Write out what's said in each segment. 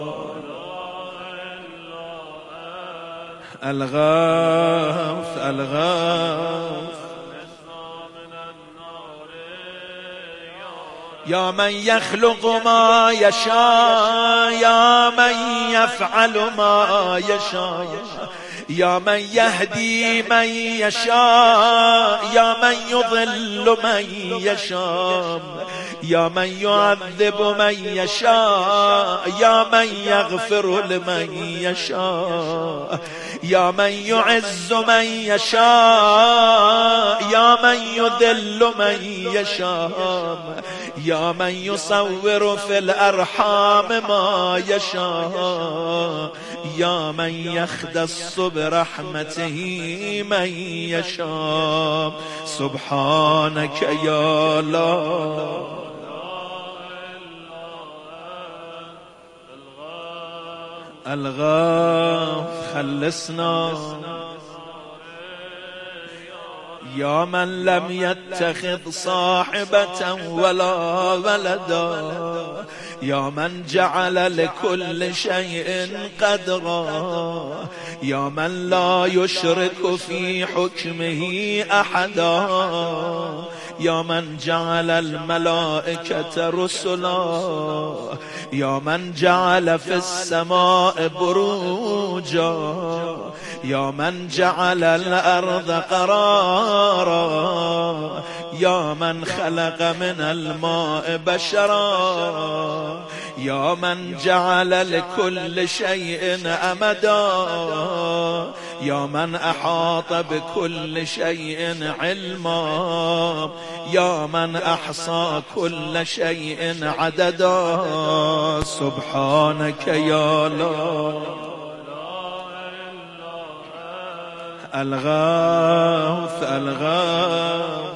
الغوث الغوث يا من يخلق ما يشاء يا من يفعل ما يشاء يا من يهدي من يشاء يا من يضل من يشاء يا من يعذب من يشاء يا من يغفر لمن يشاء يا من يعز من يشاء يا من يذل من يشاء يا من يصور في الأرحام ما يشاء يا من يختص برحمته من يشاء سبحانك يا الله. الغوث خلصنا يا من لم يتخذ صاحبة ولا ولدا يا من جعل لكل شيء قدرا يا من لا يشرك في حكمه أحدا يا من جعل الملائكة رسلا يا من جعل في السماء بروجا يا من جعل الأرض قرارا يا من خلق من الماء بشرا يا من جعل لكل شيء أمدا يا من أحاط بكل شيء علما يا من أحصى كل شيء عددا سبحانك يا الله. الغوث الغوث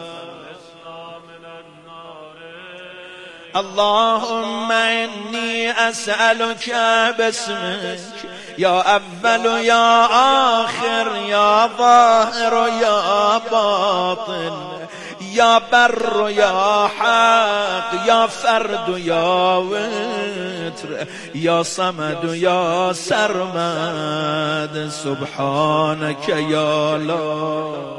اللهم إني أسألك باسمك يا أول يا آخر يا ظاهر يا باطن يا بر يا حق يا فرد يا وتر يا صمد يا سرمد سبحانك يا الله.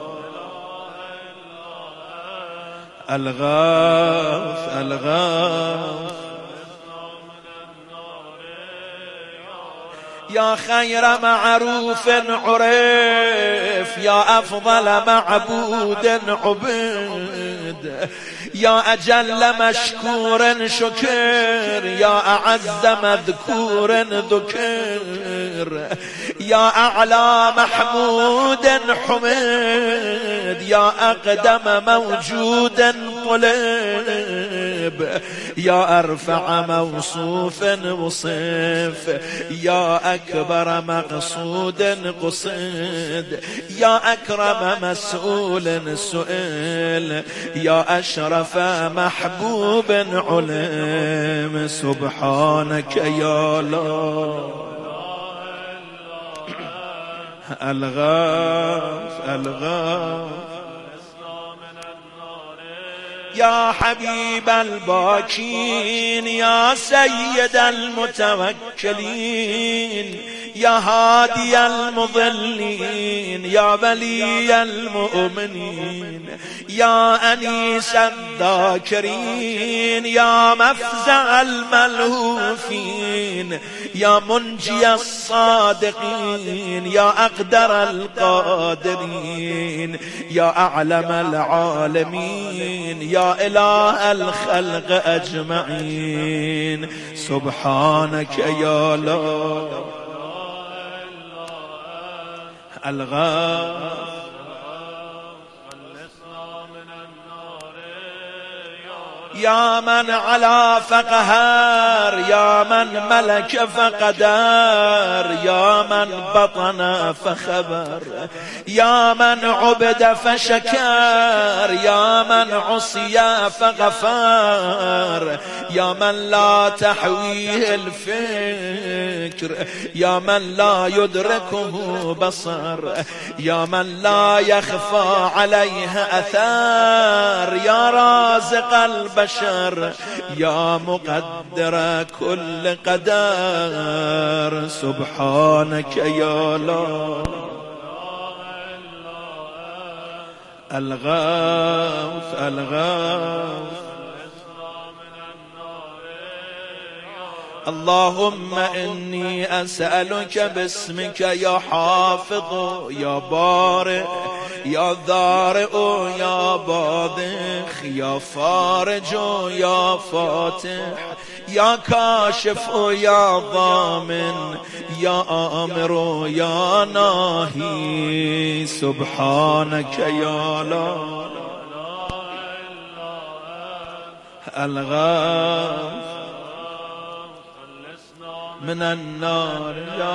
الغوث الغوث يا خير معروف عرف يا أفضل معبود عبد يا أجل مشكور شكر يا أعز مذكور ذكر يا أعلى محمود حمد يا أقدم موجود طلب يا أرفع موصوف وصف يا أكبر مقصود قصد يا أكرم مسؤول سئل يا أشرف محبوب علم سبحانك يا الله. الغوث الغوث يا حبيب الباكين يا سيد المتوكلين يا هادي المضلين يا ولي المؤمنين يا أنيس الذاكرين يا مفزع الملهوفين يا منجي الصادقين يا أقدر القادرين يا أعلم العالمين يا إله الخلق أجمعين سبحانك يا الله. الغوث يا من علا فقهر يا من ملك فقدر يا من بطن فخبر يا من عبد فشكر يا من عصي فغفر يا من لا تحويه الفكر ذكر يا من لا يدركه بصر يا من لا يخفى عليه أثر يا رازق البشر يا مقدر كل قدر سبحانك يا لا الغوث الغوث اللهم إني أسألك باسمك يا حافظ يا بارئ يا ذارئ يا باذخ يا فارج يا فاتح يا كاشف يا ضامن يا آمر يا ناهي سبحانك يا لا الغوث من النار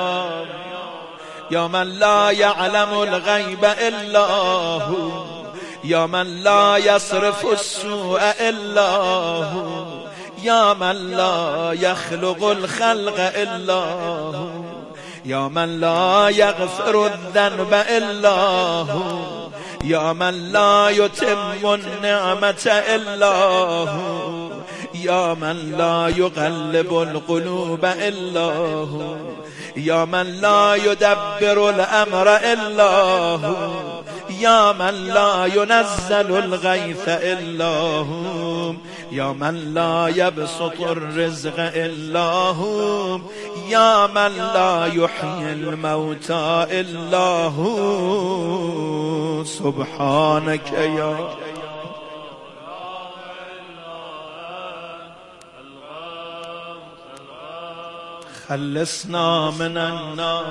يا من لا يعلم الغيب إلا هو يا من لا يصرف السوء إلا هو يا من لا يخلق الخلق إلا هو يا من لا يغفر الذنب إلا هو يا من لا يتم النعمة إلا هو يا من لا يقلب القلوب إلا هو يا من لا يدبر الأمر إلا هو يا من لا ينزل الغيث إلا هو يا من لا يبسط الرزق إلا هو يا من لا يحيي الموتى إلا هو سبحانك يا خلصنا من النار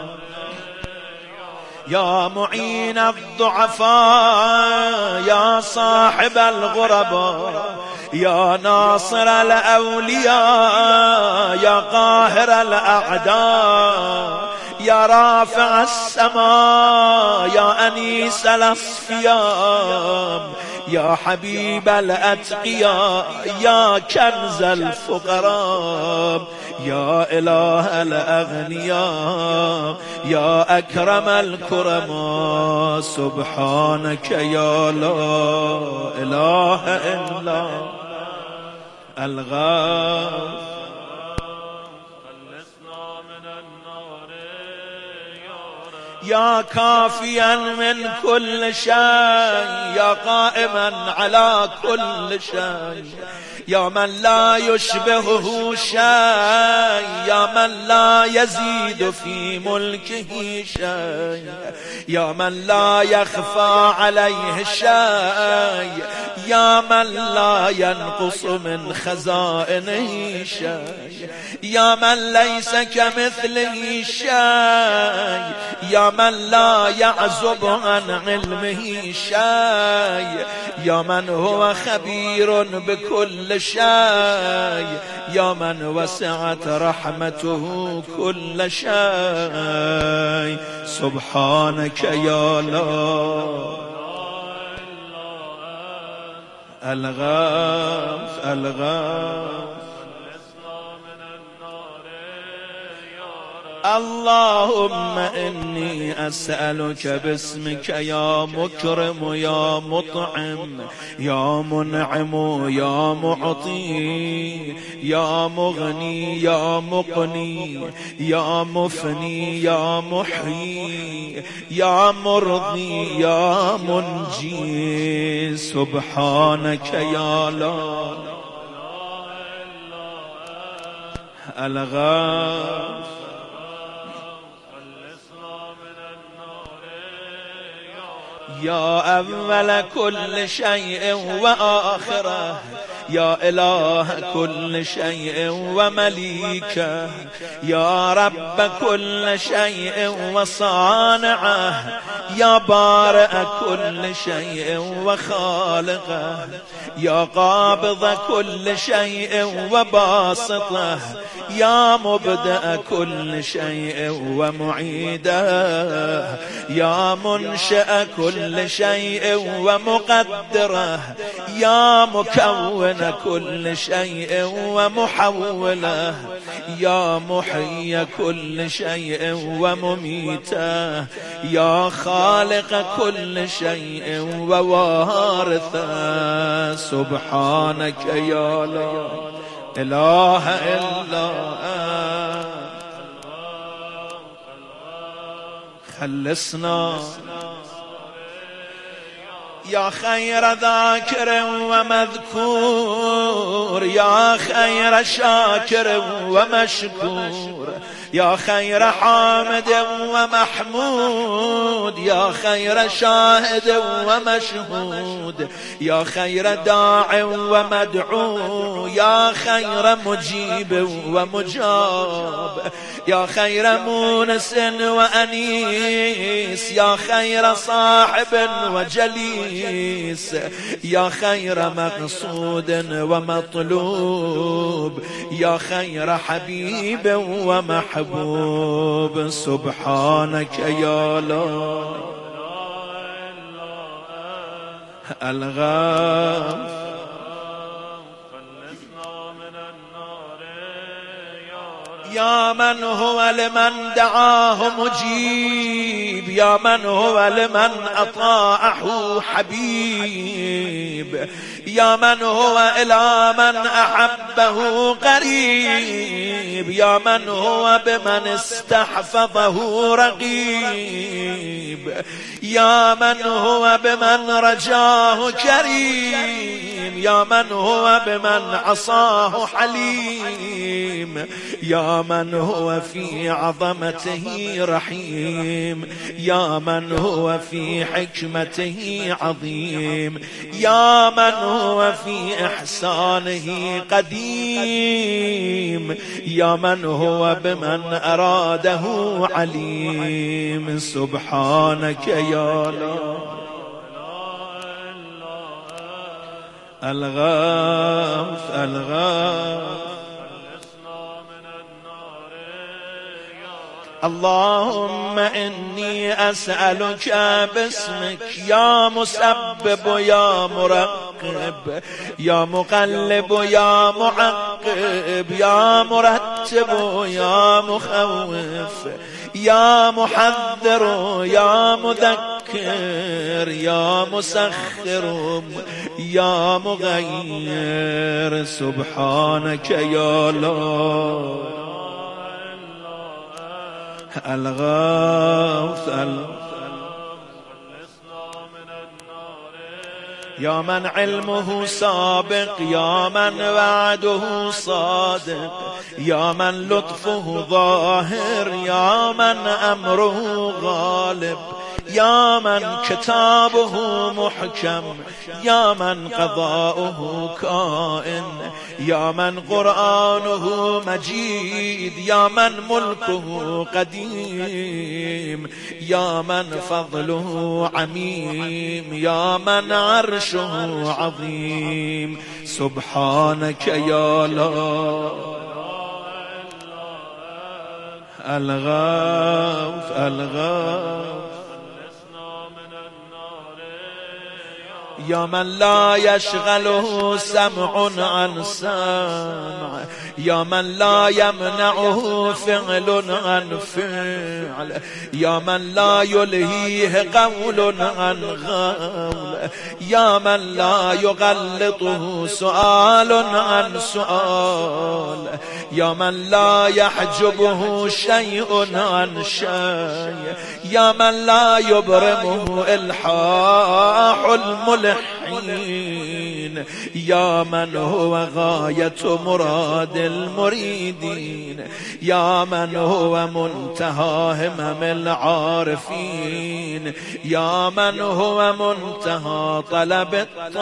يا معين الضعفاء يا صاحب الغرباء يا ناصر الأولياء يا قاهر الأعداء يا رافع السماء يا أنيس الأصفياء يا حبيب الأتقياء يا كنز الفقراء يا إله الأغنياء يا أكرم الكرماء سبحانك يا لا إله إلا الغوث يا كافيا من كل شيء يا قائما على كل شيء يا من لا يشبهه شيء يا من لا يزيد في ملكه شيء يا من لا يخفى عليه شيء يا من لا ينقص من خزائنه شيء يا من ليس كمثله شيء يا من لا يعزب عن علمه شيء يا من هو خبير بكل شيء يا من وسعت رحمته كل شيء سبحانك يا لا الغوث الغوث اللهم إني أسألك باسمك يا مكرم يا مطعم يا منعم يا معطي يا مغني يا مقني يا مفني يا محيي يا مرضي يا منجي سبحانك يا لا الغوث يا أول كل شيء وآخره يا إله كل شيء ومليكه يا رب كل شيء وصانعه يا بارئ كل شيء وخالقه يا قابض كل شيء وباسطه يا مبدأ كل شيء ومعيده يا منشأ كل شيء ومقدره يا مكون كل شيء ومحوله يا محيي كل شيء ومميته، يا خالق كل شيء ووارثه. سبحانك يا لا إله إلا أنت، خلصنا يا خير ذاكر ومذكور، يا خير شاكر ومشكور، يا خير حامد ومحمود، يا خير شاهد ومشهود، يا خير داع ومدعو، يا خير مجيب ومجاب، يا خير مونس وأنيس، يا خير صاحب وجليس، يا خير مقصود ومطلوب، يا خير حبيب ومحبوب. سبحانك يا لا الغاف، يا من هو لمن دعاه مجيب، يا من هو لمن أطاعه حبيب، يا من هو إلى من أحبه قريب، يا من هو بمن استحفظه رقيب، يا من هو بمن رجاه كريم، يا من هو بمن عصاه حليم، يا من هو في عظمته رحيم، يا من هو في حكمته عظيم، يا من هو في إحسانه قديم، يا من هو بمن أراده عليم. سبحانك يا لا الغاف الغاف. اللهم إني أسألك باسمك يا مسبب يا مرقب يا مقلب يا معقب يا مرتب يا مخوف يا محذر يا مذكر يا مسخر يا مغير. سبحانك يا لا الغوث يا من علمه سابق يا من وعده صادق يا من لطفه ظاهر يا من أمره غالب يا من كتابه محكم يا من قضاؤه كائن يا من قرآنه مجيد يا من ملكه قديم يا من فضله عميم يا من عرشه عظيم. سبحانك يا لا الغوث الغوث يا من لا يشغله سمع عن سمع يا من لا يمنعه فعل عن فعل يا من لا يلهيه قول عن قول يا من لا يغلطه سؤال عن سؤال يا من لا يحجبه شيء عن شيء يا من لا يبرمه إلحاح الملحين يا من هو غاية مراد المريدين يا من هو منتهى همم العارفين يا من هو منتهى طلب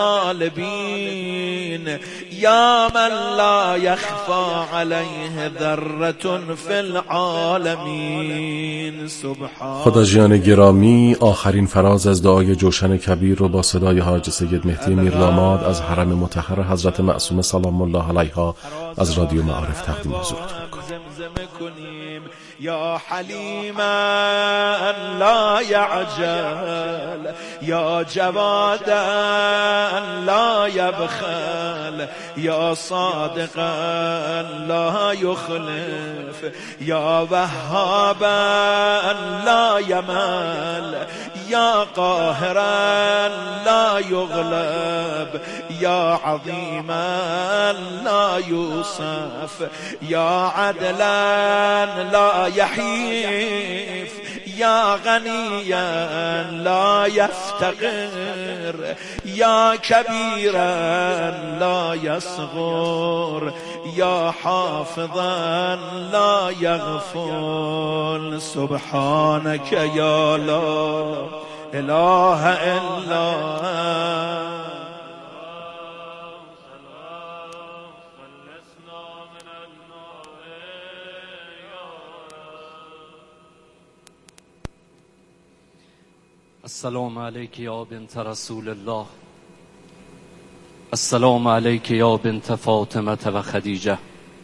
الطالبين يا من لا يخفى عليه ذرة في العالمین. سبحان خدا جان گرامی، آخرین فراز از دعای جوشن کبیر رو با صدای حاج سید مهدی میرداماد از حرم مطهر حضرت معصومه سلام الله علیها از رادیو معارف تقدیم حضورتون می‌کنم. زمزمه کنیم یا حلیما لا یعجل یا جوادا لا یبخل یا صادقا لا یخلف یا وهابا لا یمل یا قاهرا لا یغلب یا عظیما لا یوصف یا عدلا لا یحیف یا غنیا لا یفتقر یا کبیرا لا یصغر یا حافظا لا یغفل سبحانك یا لا اله الا السلام عليك يا بنت رسول الله السلام عليك يا بنت فاطمة وخديجة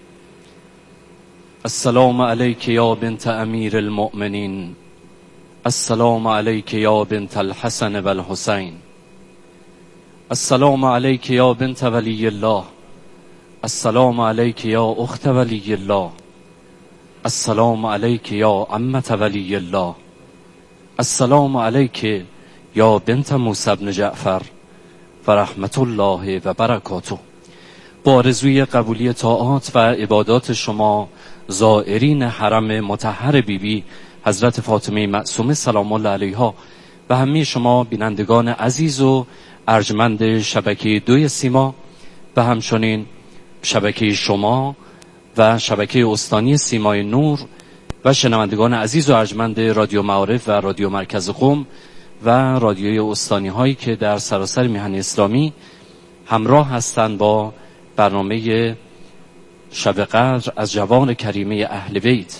السلام عليك يا بنت أمير المؤمنين السلام عليك يا بنت الحسن والحسين السلام عليك يا بنت ولي الله السلام عليك يا أخت ولي الله السلام عليك يا عمة ولي الله السلام عليك يا بنت موسى بن جعفر و رحمت الله و برکاته. با آرزوی قبولی طاعات و عبادات شما زائرین حرم مطهر بیبی حضرت فاطمه معصومه سلام الله علیها و همه شما بینندگان عزیز و ارجمند شبکه 2 سیما و همچنین شبکه شما و شبکه استانی سیمای نور و شنوندگان عزیز و ارجمند رادیو معارف و رادیو مرکز قم و رادیوی استانی هایی که در سراسر میهن اسلامی همراه هستند با برنامه شب قدر از جوان کریمه اهل بیت.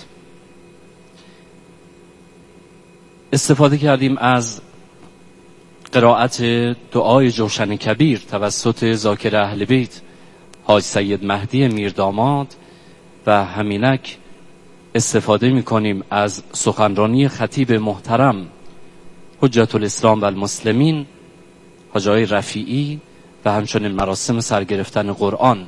استفاده کردیم از قرائت دعای جوشن کبیر توسط ذاکر اهل بیت حاج سید مهدی میرداماد و همینک استفاده می‌کنیم از سخنرانی خطیب محترم حجت الاسلام و المسلمین حاج آقای رفیعی و همچنین مراسم سرگرفتن قرآن.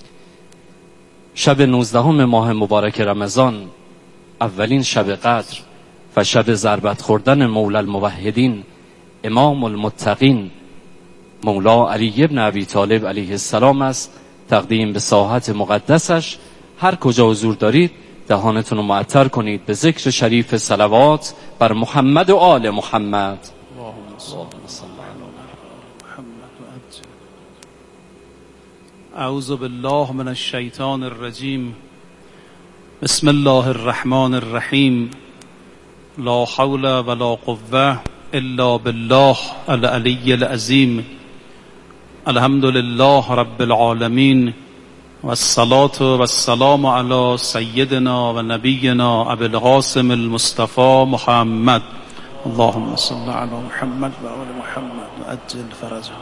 شب 19 ماه مبارک رمضان، اولین شب قدر و شب ضربت خوردن مولا الموحدین امام المتقین مولا علی ابن ابی طالب علیه السلام است. تقدیم به ساحت مقدسش هر کجا حضور دارید دهانتون رو معطر کنید به ذکر شریف صلوات بر محمد و آل محمد. اعوذ بالله من الشیطان الرجیم بسم الله الرحمن الرحیم لا حول ولا قوة الا بالله العلی العظیم الحمد لله رب العالمین والصلاة والسلام على سيدنا ونبينا أبي القاسم المصطفى محمد اللهم صل على محمد وآل محمد وأجل فرجه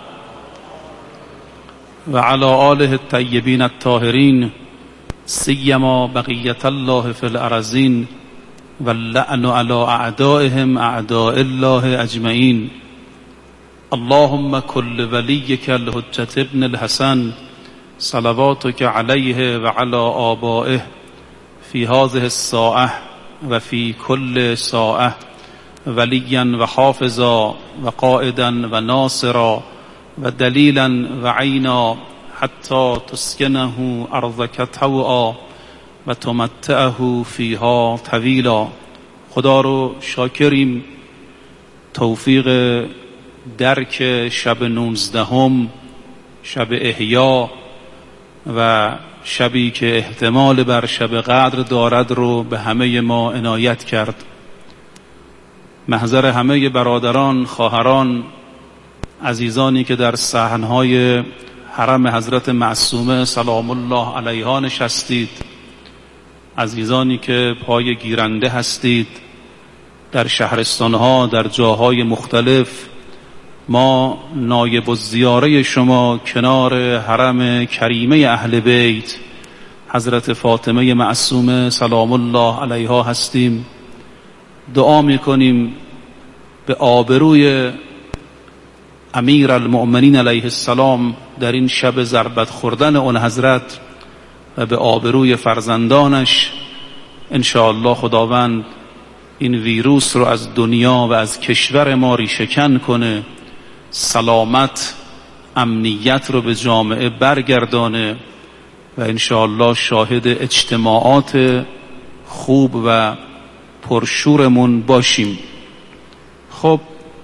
وعلى آله الطيبين الطاهرين سيما بقية الله في الأرضين واللعن على أعدائهم أعداء الله أجمعين اللهم كل وليك الحجة ابن الحسن صلواتك عليه وعلى آبائه في هذه الساعة وفي كل ساعة وليا وحافظا وقائدا وناصرا ودليلا وعينا حتى تسكنه أرضك طوعا وتمتعه فيها طويلا. خدا رو شاکریم توفیق درک شب 19 شب احیا و شبی که احتمال بر شب قدر دارد رو به همه ما عنایت کرد. محضر همه برادران، خواهران، عزیزانی که در صحنهای حرم حضرت معصومه سلام الله علیها نشستید، عزیزانی که پای گیرنده هستید در شهرستانها، در جاهای مختلف، ما نایب الزیاره شما کنار حرم کریمه اهل بیت حضرت فاطمه معصومه سلام الله علیها هستیم. دعا میکنیم به آبروی امیر المؤمنین علیه السلام در این شب ضربت خوردن اون حضرت و به آبروی فرزندانش انشاءالله خداوند این ویروس رو از دنیا و از کشور ما ریشه‌کن کنه، سلامت امنیت رو به جامعه برگردانه و انشاءالله شاهد اجتماعات خوب و پرشورمون باشیم. خب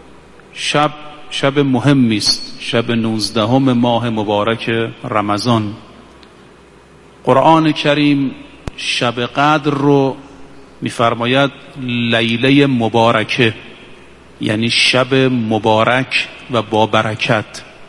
شب مهمی است، شب 19 ماه مبارک رمضان. قرآن کریم شب قدر رو می‌فرماید لیله مبارکه، یعنی شب مبارک و با برکت.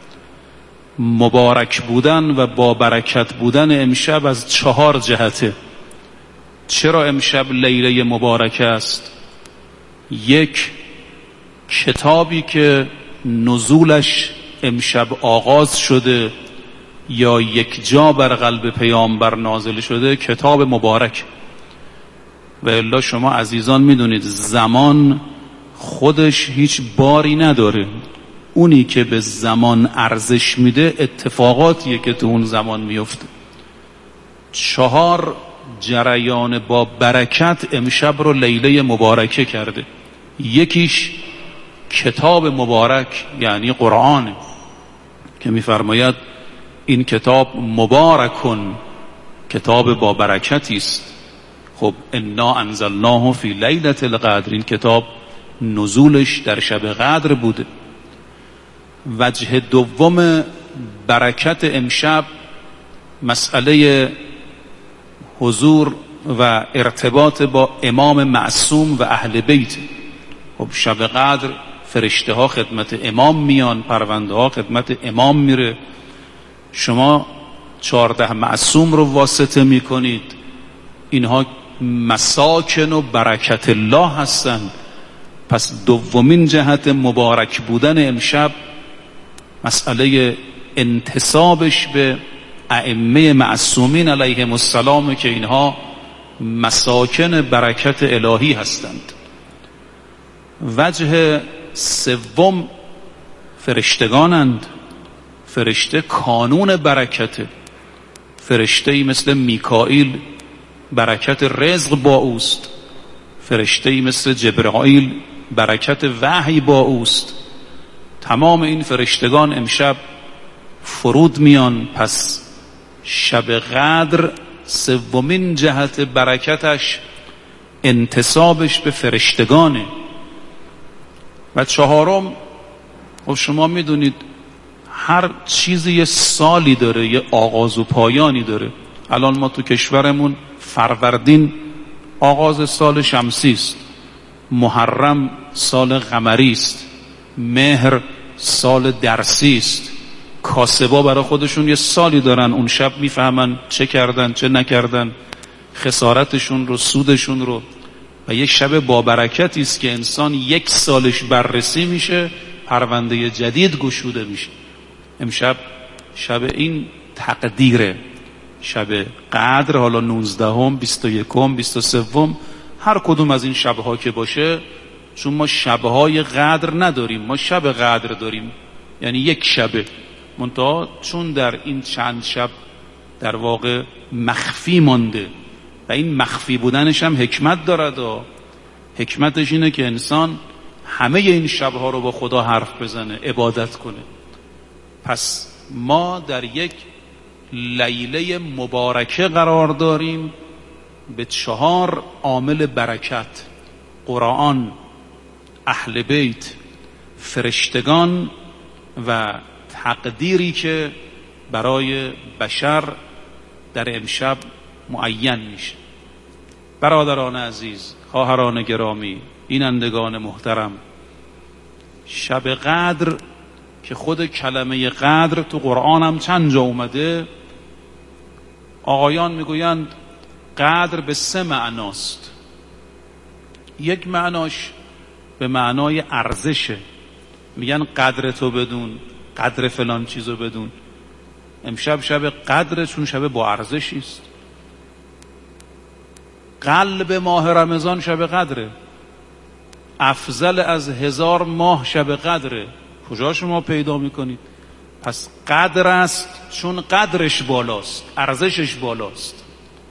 مبارک بودن و با برکت بودن امشب از 4 جهته. چرا امشب لیله مبارک است؟ 1. کتابی که نزولش امشب آغاز شده یا یک جا بر قلب پیامبر نازل شده کتاب مبارک. و الا شما عزیزان میدونید زمان خودش هیچ باری نداره، اونی که به زمان ارزش میده اتفاقاتیه که تو اون زمان میفته. 4 جریان با برکت امشب رو لیله مبارکه کرده. یکیش کتاب مبارک یعنی قرآن که میفرماید این کتاب مبارکن، کتاب با برکتی است. خب انا انزلناه فی لیلة القدر، این کتاب نزولش در شب قدر بوده. وجه دوم برکت امشب مسئله حضور و ارتباط با امام معصوم و اهل بیت. خب شب قدر فرشته ها خدمت امام میان، پرونده ها خدمت امام میره، شما 14 معصوم رو واسطه میکنید. اینها مساکن و برکت الله هستند. پس دومین جهت مبارک بودن امشب مسئله انتسابش به ائمه معصومین علیهم السلام که اینها مساکن برکت الهی هستند. وجه سوم فرشتگانند. فرشته کانون برکته. فرشته‌ای مثل میکائیل برکت رزق با اوست. فرشته‌ای مثل جبرائیل برکت وحی با اوست. تمام این فرشتگان امشب فرود میان. پس شب قدر سومین جهت برکتش انتسابش به فرشتگانه. و 4م خب شما میدونید هر چیزی یه سالی داره، یه آغاز و پایانی داره. الان ما تو کشورمون فروردین آغاز سال شمسی است، محرم سال قمری است، مهر سال درسی است. کاسبا برای خودشون یه سالی دارن، اون شب میفهمن چه کردن چه نکردن، خسارتشون رو، سودشون رو. و یه شب با برکتی است که انسان 1 سالش بررسی میشه، پرونده جدید گشوده میشه. امشب شب این تقدیره، شب قدر. حالا 19ام 21م 23م هر کدوم از این شبها که باشه، چون ما شبهای قدر نداریم، ما شب قدر داریم، یعنی 1 شبه. منتها چون در این چند شب در واقع مخفی مانده و این مخفی بودنش هم حکمت دارد و حکمتش اینه که انسان همه این شبها رو با خدا حرف بزنه، عبادت کنه. پس ما در یک لیله مبارکه قرار داریم به 4 عامل برکت: قرآن، اهل بیت، فرشتگان و تقدیری که برای بشر در امشب معین میشه. برادران عزیز، خواهران گرامی، بینندگان محترم، شب قدر که خود کلمه قدر تو قرآن هم چند جا اومده، آقایان میگویند قدر به 3 معناست. 1 معناش به معنای ارزشه، میگن قدر تو بدون، قدر فلان چیزو بدون. امشب شب قدر چون شب با ارزشی است. قلب ماه رمضان شب قدره، افضل از 1000 ماه شب قدره. کجا شما پیدا میکنید؟ پس قدر است چون قدرش بالاست، ارزشش بالاست.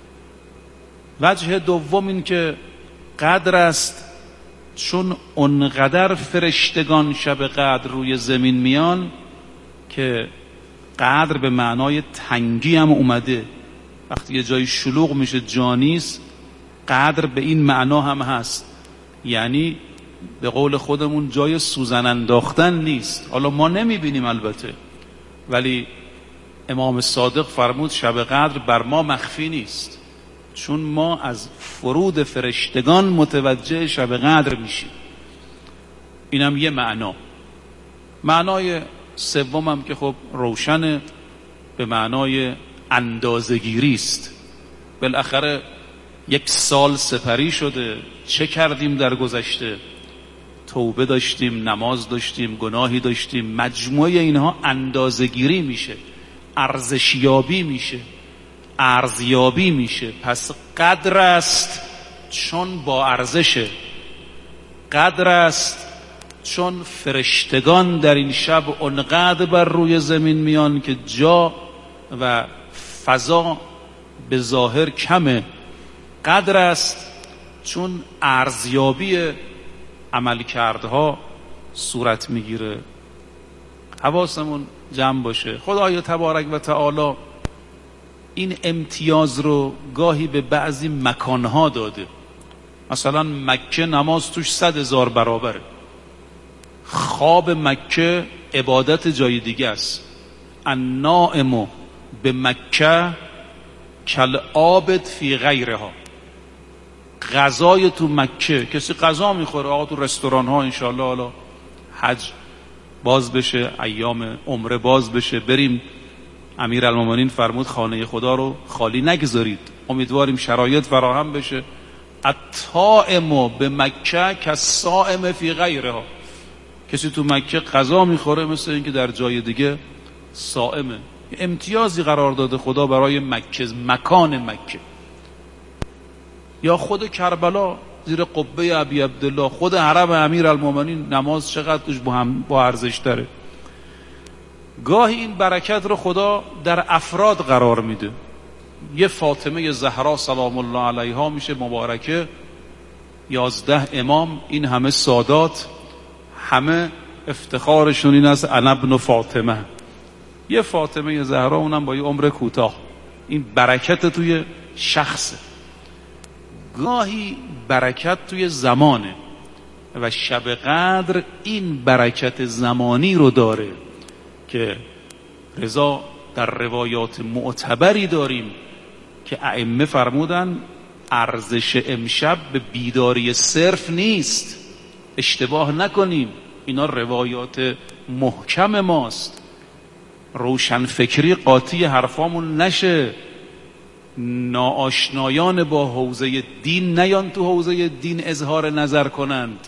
وجه دوم این که قدر است چون اونقدر فرشتگان شب قدر روی زمین میان که قدر به معنای تنگی هم اومده. وقتی یه جای شلوغ میشه جانیست، قدر به این معنا هم هست، یعنی به قول خودمون جای سوزن انداختن نیست. حالا ما نمیبینیم البته، ولی امام صادق فرمود شب قدر بر ما مخفی نیست، چون ما از فرود فرشتگان متوجه شب قدر میشیم. اینم یه معنا. معنای سومم که خب روشن، به معنای اندازه‌گیری است. بالاخره 1 سال سپری شده، چه کردیم در گذشته؟ توبه داشتیم، نماز داشتیم، گناهی داشتیم. مجموعه اینها اندازه‌گیری میشه، ارزشیابی میشه، ارزیابی میشه. پس قدر است چون با ارزشه، قدر است چون فرشتگان در این شب اونقدر بر روی زمین میان که جا و فضا به ظاهر کمه. قدر است چون ارزیابی عملکردها صورت میگیره. حواسمون جمع باشه. خدای تبارک و تعالی این امتیاز رو گاهی به بعضی مکانها داده. مثلا مکه نماز توش 100,000 برابره. خواب مکه عبادت جای دیگه است. النائم به مکه کالعابد فی غیرها. غذای تو مکه، کسی غذا میخوره آقا تو رستوران ها، انشالله حالا حج باز بشه، ایام عمره باز بشه، بریم. امیرالمومنین فرمود خانه خدا رو خالی نگذارید، امیدواریم شرایط فراهم بشه. الطائم به مکه کالصائم فی غیرها. کسی تو مکه غذا میخوره مثل اینکه در جای دیگه صائمه. امتیازی قرار داده خدا برای مکه، مکان مکه. یا خود کربلا زیر قبه ابی عبدالله، خود حرم امیرالمومنین، نماز چقدر توش با ارزش داره. گاهی این برکت رو خدا در افراد قرار میده. یه فاطمه زهرا سلام الله علیها میشه مبارکه، 11 امام، این همه سادات، همه افتخارشون این است انا ابن فاطمه. یه فاطمه زهرا، اونم با یه عمر کوتاه. این برکت توی شخصه. گاهی برکت توی زمانه و شب قدر این برکت زمانی رو داره که رضا در روایات معتبری داریم که ائمه فرمودن ارزش امشب به بیداری صرف نیست. اشتباه نکنیم، اینا روایات محکم ماست. روشن فکری قاطی حرفامون نشه. ناآشنایان با حوزه دین نیان تو حوزه دین اظهار نظر کنند.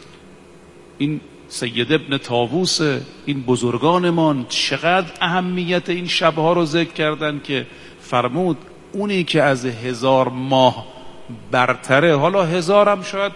این سید ابن طاووس، این بزرگانمان چقدر اهمیت این شبها رو ذکر کردن که فرمود اونی که از 1000 ماه برتره، حالا 1000 هم شاید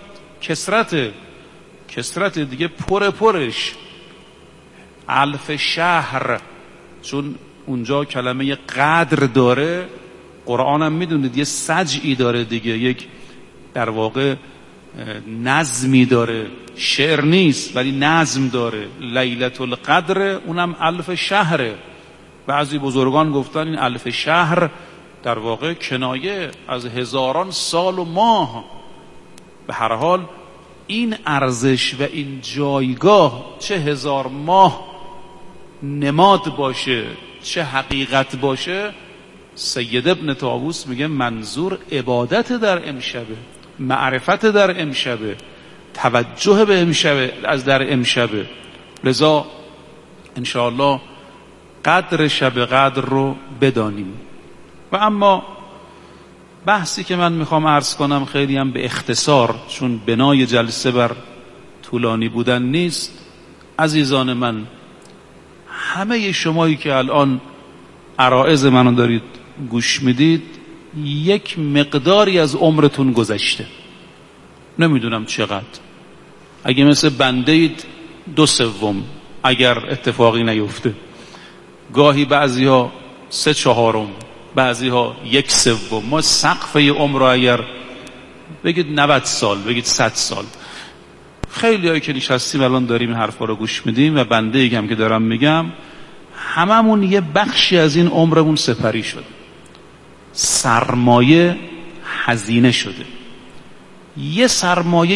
کسرت دیگه، پرش 1000 شهر، چون اونجا کلمه قدر داره. قرآن هم میدونید یه سجعی داره دیگه، یک در واقع نظمی داره، شعر نیست ولی نظم داره. لیلة القدر اونم 1000 شهره. بعضی بزرگان گفتن این 1000 شهر در واقع کنایه از 1000 سال و ماه. به هر حال این ارزش و این جایگاه، چه 1000 ماه نماد باشه چه حقیقت باشه، سید ابن طاووس میگه منظور عبادت در امشبه، معرفت در امشبه، توجه به امشبه، از در امشبه. لذا انشاءالله قدر شب قدر رو بدانیم. و اما بحثی که من میخوام عرض کنم خیلی هم به اختصار، چون بنای جلسه بر طولانی بودن نیست. عزیزان من، همه شمایی که الان عرائض منو دارید گوش میدید، یک مقداری از عمرتون گذشته، نمیدونم چقدر. اگه مثل بنده اید 2/3 اگر اتفاقی نیفته، گاهی بعضی ها 3/4، بعضی ها 1/3. ما سقف عمر رو اگر بگید 90 سال، بگید 100 سال، خیلی هایی که نشستیم الان داریم این حرفا رو گوش میدیم و بنده هم که دارم میگم، هممون یه بخشی از این عمرمون سپری شده، سرمایه هزینه شده. یه سرمایه